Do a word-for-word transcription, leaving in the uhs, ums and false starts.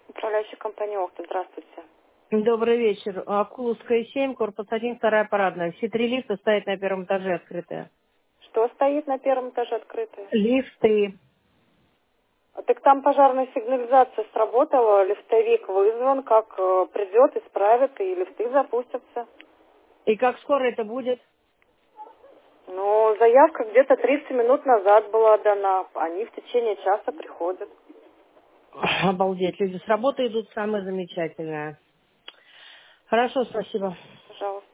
Управляющая компания «Охта». Здравствуйте. Добрый вечер. Акуловская семь, корпус один, вторая парадная. Все три лифта стоят на первом этаже открытые. Что стоит на первом этаже открытое? Лифты. А так там пожарная сигнализация сработала, лифтовик вызван, как э, придет, исправит, и лифты запустятся. И как скоро это будет? Но заявка где-то тридцать минут назад была дана. Они в течение часа приходят. Обалдеть. Люди с работы идут самое замечательное. Хорошо, спасибо. Пожалуйста.